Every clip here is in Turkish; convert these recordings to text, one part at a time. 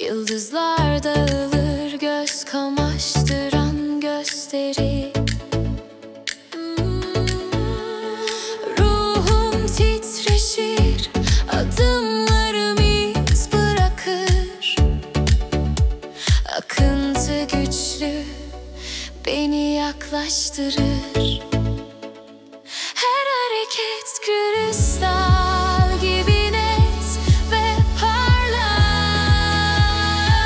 Yıldızlar dağılır, göz kamaştıran gösteri. Ruhum titreşir, adımlarım iz bırakır. Akıntı güçlü, beni yaklaştırır. Her hareket kristal gibi net ve parlak.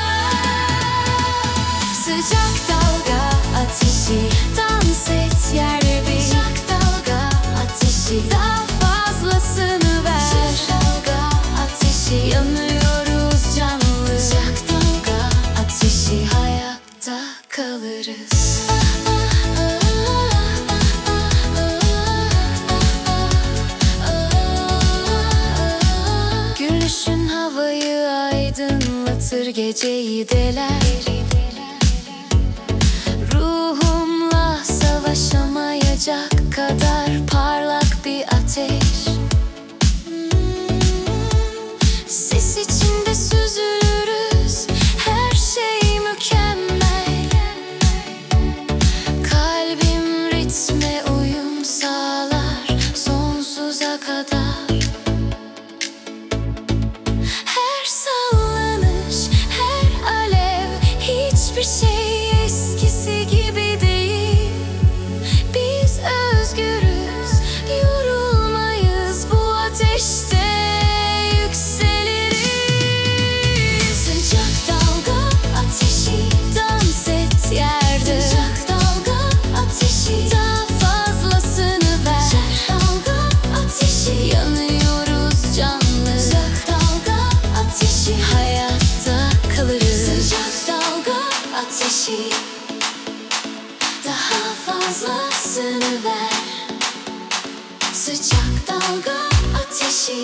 Sıcak dalga ateşi, dans et yerde bir. Sıcak dalga ateşi, daha fazlasını ver. Sıcak dalga ateşi, yanıyoruz canlı. Sıcak dalga ateşi, hayatta kalırız. Gülüşün havayı aydınlatır, geceyi deler. Ruhumla savaşamayacak kadar parlak bir ateş. Ses içinde süzülürüz, her şey mükemmel. Kalbim ritme uyum sağlar sonsuza kadar. Hiçbir şey eskisi gibi değil. Biz özgürüz, yorulmayız, bu ateşte yükseliriz. Sıcak dalga ateşi, dans et yerde. Sıcak dalga ateşi, daha fazlasını ver. Sıcak dalga ateşi, yanıyoruz canlı. Sıcak dalga ateşi, hayatta kalırız. Sıcak dalga ateşi, daha fazlasını ver. Sıcak dalga ateşi,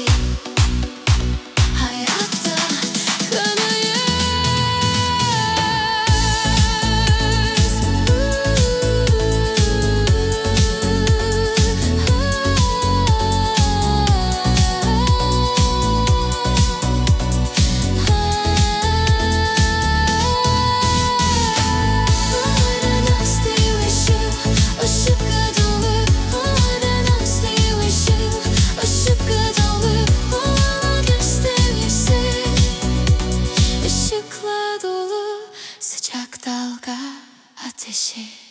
hayatta kalırız. Sıcak dalga ateşi.